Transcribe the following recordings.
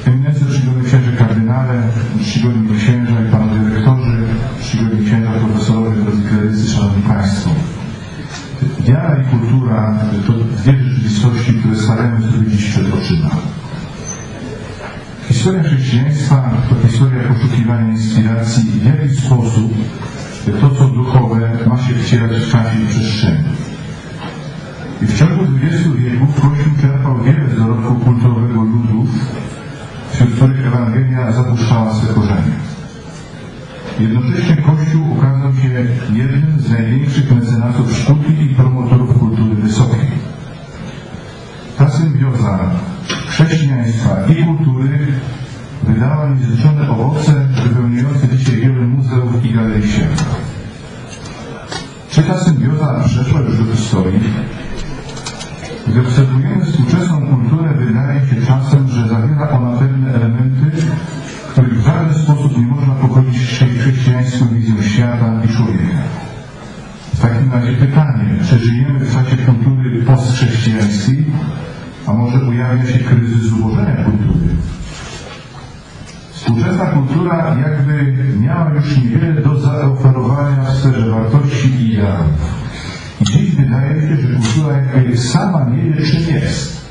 Eminencja, czcigodny księże kardynale, czcigodni księża i panowie rektorzy, czcigodni księża profesorowie, drodzy klerycy, szanowni państwo. Wiara i kultura to dwie rzeczywistości, które stawiamy sobie dziś przed oczyma. Historia chrześcijaństwa to historia poszukiwania inspiracji i w jaki sposób to, co duchowe, ma się wcierać w czasie i przestrzeni. I w ciągu XX wieków Kościół czerpał wiele z dorobku kulturowego ludów, wśród których Ewangelia zapuszczała swe korzenie. Jednocześnie Kościół okazał się jednym z największych mecenasów sztuki i promotorów kultury wysokiej. Ta symbioza chrześcijaństwa i kultury wydała niezliczone owoce wypełniające dzisiaj wiele muzeów i galerii świata. Czy ta symbioza przeszła już do historii? Gdy obserwujemy współczesną kulturę, wydaje się czasem, że zawiera ona pewne elementy, których w żaden sposób nie można pogodzić z chrześcijańską wizją świata i człowieka. W takim razie pytanie, czy żyjemy w czasie kultury postchrześcijańskiej, a może ujawnia się kryzys zubożenia kultury? Współczesna kultura jakby miała już niewiele do zaoferowania w sferze wartości i ideałów. I dziś wydaje się, że kultura jakby sama nie wie, czym jest.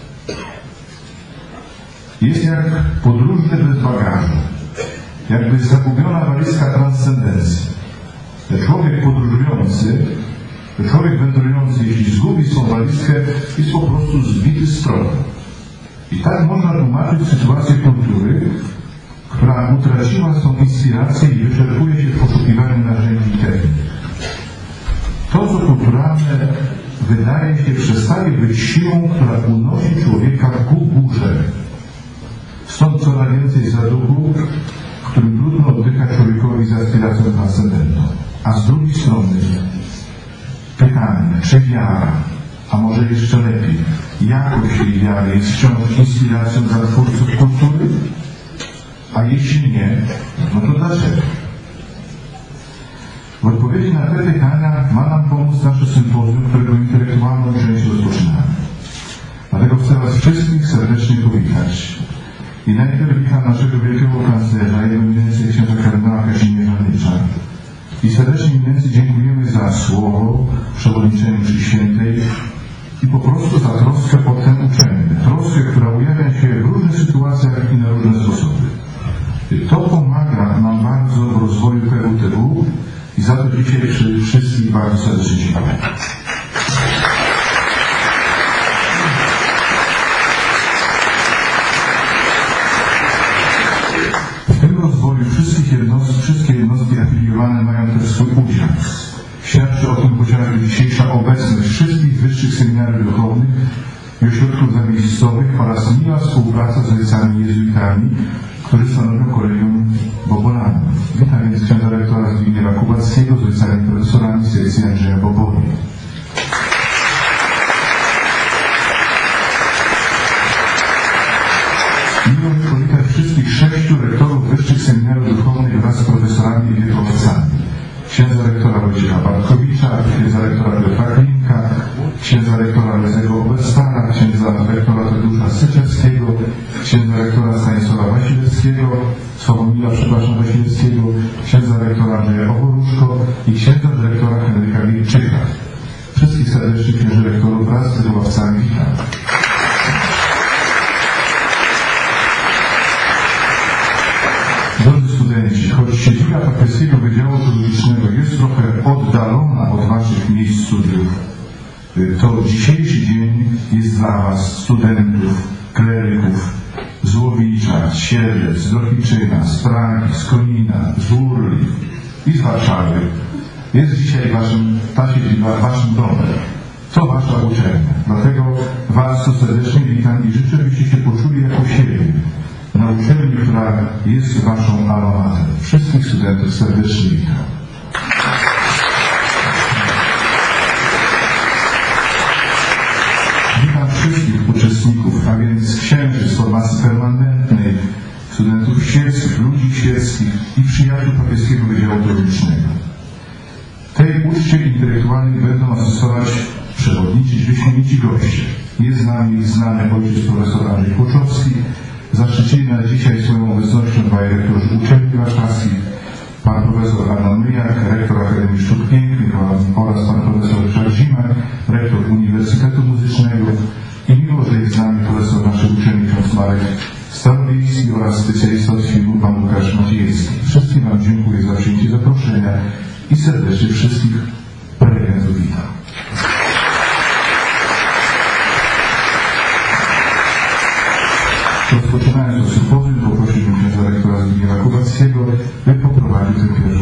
Jest jak podróżny bez bagażu, jakby zagubiona walizka transcendencji. Człowiek podróżujący, człowiek wędrujący, jeśli zgubi swą walizkę, jest po prostu zbity z tropu. I tak można tłumaczyć sytuację kultury, która utraciła swą inspirację i wyczerpuje się w poszukiwaniu narzędzi i technik. To, co kulturalne, wydaje się, przestaje być siłą, która unosi człowieka ku górze. Stąd coraz więcej zaduchu, którym trudno oddychać człowiekowi z aspiracją transcendentną. A z drugiej strony pytanie, czy wiara, a może jeszcze lepiej, jakość tej wiary jest wciąż inspiracją dla twórców kultury? A jeśli nie, no to dlaczego? W odpowiedzi na te pytania ma nam pomóc nasze sympozjum, którego intelektualną część rozpoczynamy. Dlatego chcę Was wszystkich serdecznie powitać. I najpierw witam naszego wielkiego kanclerza, jego eminencję księża kardynała Kazimierza Nycza. I serdecznie eminencję dziękujemy za słowo, przewodniczenie mszy świętej i po prostu za troskę o tę uczelnię. Troskę, która ujawia się w różnych sytuacjach i na różne sposoby. To pomaga nam bardzo w rozwoju PWTW i za to dzisiaj wszystkich bardzo serdecznie dziękuję. W tym rozwoju wszystkie jednostki afiliowane mają też swój udział. Świadczy o tym chociażby dzisiejsza obecność wszystkich wyższych seminariów duchownych i ośrodków zamiejscowych oraz miła współpraca z ojcami jezuitami, którzy stanowią kolegium Bobolana. Witam więc księdza rektora Zbigniewa Kubackiego z ojcami profesorami sekcji Andrzeja Boboli. Miło mi powitać wszystkich 6 rektorów wyższych seminariów duchownych wraz z profesorami i wiekołowcami. Księdza rektora Wojciecha Bartkowicza, księdza rektora Piotra Klinka, księdza rektora Lezego Oberstara, księdza rektora Tadeusza Syczewskiego, księdza rektora Stanisława Wasilewskiego, Wasilewskiego, księdza rektora Andrzeja Oboruszko i księdza dyrektora Henryka Wilczyka. Wszystkich serdecznie księży rektorów wraz z wychowawcami witam. Drodzy studenci, choć siedziba Papieskiego Wydziału Teologicznego jest trochę oddalona od Waszych miejsc studiów, to dzisiejszy dzień jest dla Was, studentów, kleryków z Łowicza, z Siedlec, z Drohiczyna, z Pragi, z Konina, z Urli i z Warszawy. Jest dzisiaj ta siedziba Waszym domem. To Wasza uczelnia. Dlatego Was tu serdecznie witam i życzę, byście się poczuli jak u siebie na uczelni, która jest Waszą alma mater. Wszystkich studentów serdecznie witam. Witam wszystkich uczestników, a więc księży z formacji permanentnej, studentów świeckich, ludzi świeckich i przyjaciół Papieskiego Wydziału Teologicznego. Tej uczcie intelektualnej będą asystować przewodniczyć wyśmienici goście. Jest z nami znany ojciec profesor Andrzej Kłoczowski, zaszczycili nas dzisiaj swoją obecnością dwaj rektorzy uczelni warszawskich, pan profesor Adam Myjak, rektor Akademii Sztuk Pięknych oraz pan profesor Ryszard Zimak, rektor Uniwersytetu Muzycznego i miło, że jest z nami profesor naszej uczelni ksiądz Marek Starowiejski oraz specjalista od filmu pan Łukasz Maciejewski. Wszystkim Wam dziękuję za przyjęcie zaproszenia i serdecznie wszystkich prelegentów witam. Rozpoczynając sympozjum, poprosiłbym księdza rektora Zbigniewa Kubackiego, by poprowadził tę pierwszą